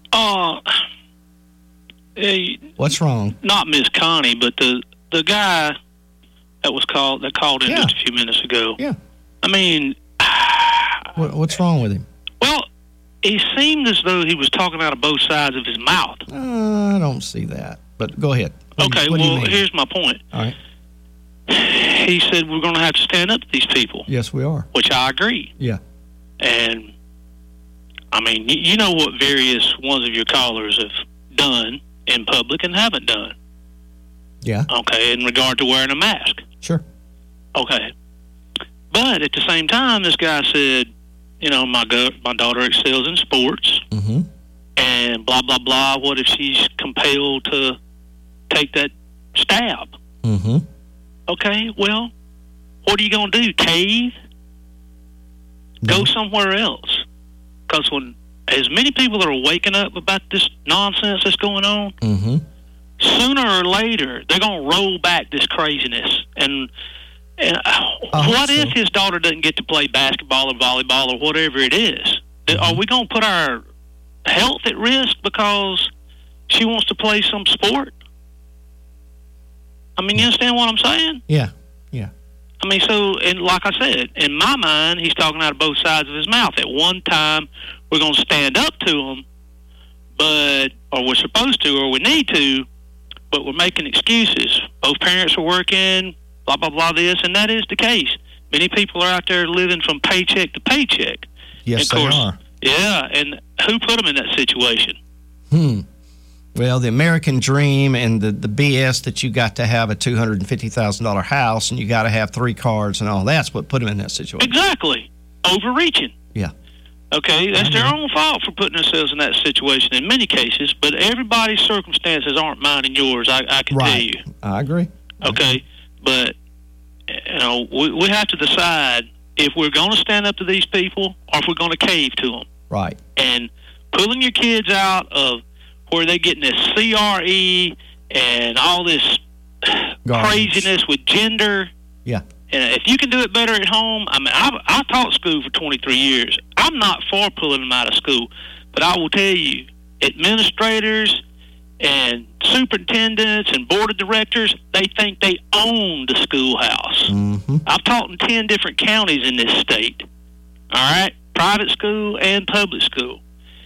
What's wrong? Not Miss Connie, but the guy that called in just a few minutes ago. Yeah. I mean, what's wrong with him? Well, he seemed as though he was talking out of both sides of his mouth. I don't see that, but go ahead. What do you mean? Here's my point. All right. He said we're going to have to stand up to these people. Yes, we are. Which I agree. Yeah. And I mean, you know what various ones of your callers have done in public and haven't done. Yeah. Okay, in regard to wearing a mask. Sure. Okay. But at the same time, this guy said, my daughter excels in sports. Mm-hmm. And blah, blah, blah. What if she's compelled to take that stab? Mm-hmm. Okay, well, what are you going to do, cave? Go somewhere else. Because when as many people are waking up about this nonsense that's going on, sooner or later they're going to roll back this craziness, and What if his daughter doesn't get to play basketball or volleyball or whatever it is? Are we going to put our health at risk because she wants to play some sport? I mean, you understand what I'm saying? Yeah. I mean, so, and like I said, in my mind, he's talking out of both sides of his mouth. At one time, we're going to stand up to him, or we're supposed to, or we need to, but we're making excuses. Both parents are working, blah, blah, blah, this, and that is the case. Many people are out there living from paycheck to paycheck. Yes, they are. Yeah, and who put them in that situation? Well, the American dream and the BS that you got to have a $250,000 house and you got to have 3 cars and all that's what put them in that situation. Exactly. Overreaching. Yeah. Okay, that's their own fault for putting themselves in that situation in many cases, but everybody's circumstances aren't mine and yours, I can tell you. I agree. Okay, but we have to decide if we're going to stand up to these people or if we're going to cave to them. Right. And pulling your kids out of where they're getting this CRE and all this craziness with gender. Yeah. And if you can do it better at home, I mean, I taught school for 23 years. I'm not for pulling them out of school, but I will tell you, administrators and superintendents and board of directors, they think they own the schoolhouse. Mm-hmm. I've taught in 10 different counties in this state, all right, private school and public school.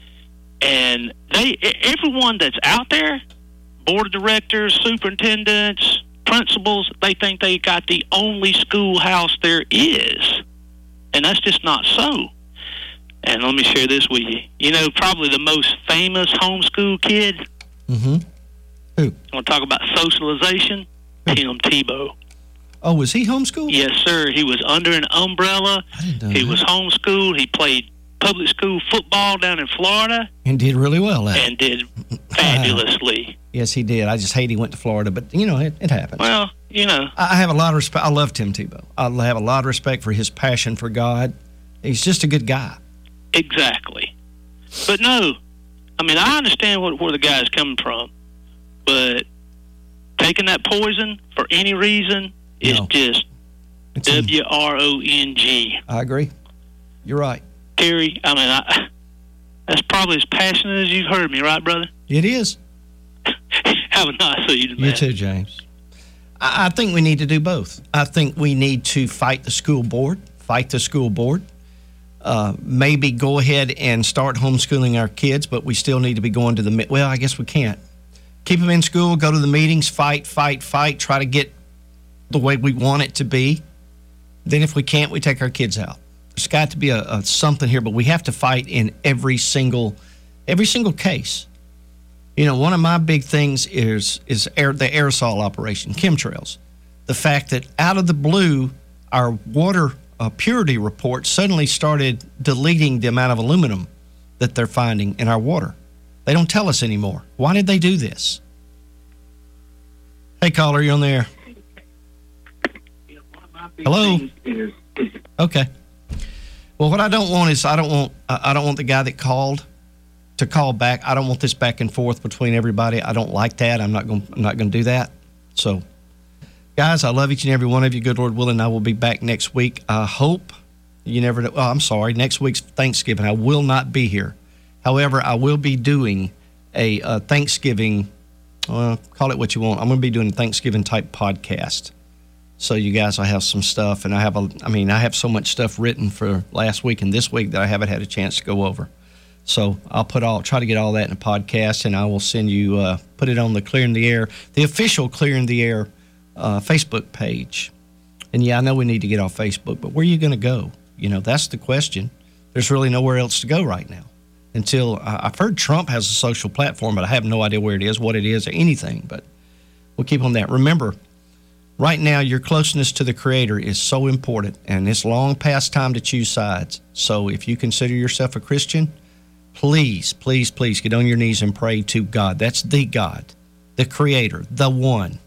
And everyone that's out there, board of directors, superintendents, principals, they think they got the only schoolhouse there is. And that's just not so. And let me share this with you. You know, probably the most famous homeschool kid. Mm-hmm. Who? I want to talk about socialization. Tim Tebow. Oh, was he homeschooled? Yes, sir. He was under an umbrella. He was homeschooled. He played public school football down in Florida. And did really well at it. And did fabulously. Yes, he did. I just hate he went to Florida, but, it happened. Well, I have a lot of respect. I love Tim Tebow. I have a lot of respect for his passion for God. He's just a good guy. Exactly. But no, I mean, I understand where the guy's coming from, but taking that poison for any reason is just WRONG. I agree. You're right. Terry, I mean, that's probably as passionate as you've heard me, right, brother? It is. Have a nice evening, man. You too, James. I think we need to do both. I think we need to fight the school board, maybe go ahead and start homeschooling our kids, but we still need to be going to well, I guess we can't. Keep them in school, go to the meetings, fight, try to get the way we want it to be. Then if we can't, we take our kids out. There's got to be a something here, but we have to fight in every single case. One of my big things is the aerosol operation, chemtrails. The fact that out of the blue, our water purity report suddenly started deleting the amount of aluminum that they're finding in our water. They don't tell us anymore. Why did they do this? Hey, caller, you on there? Hello? Okay. Well, what I don't want is I don't want the guy that called to call back. I don't want this back and forth between everybody. I don't like that. I'm not going to do that. So, guys, I love each and every one of you. Good Lord willing, I will be back next week. I hope you never know. Oh, I'm sorry. Next week's Thanksgiving. I will not be here. However, I will be doing a Thanksgiving, call it what you want. I'm going to be doing a Thanksgiving type podcast. So you guys will have some stuff, and I have so much stuff written for last week and this week that I haven't had a chance to go over. So I'll try to get all that in a podcast, and I will send you, put it on the Clearing the Air, the official Clearing the Air Facebook page. And yeah, I know we need to get off Facebook, but where are you going to go? That's the question. There's really nowhere else to go right now. Until I've heard Trump has a social platform, but I have no idea where it is, what it is, or anything. But we'll keep on that. Remember, right now, your closeness to the Creator is so important, and it's long past time to choose sides. So if you consider yourself a Christian, please, please, please get on your knees and pray to God. That's the God, the Creator, the one.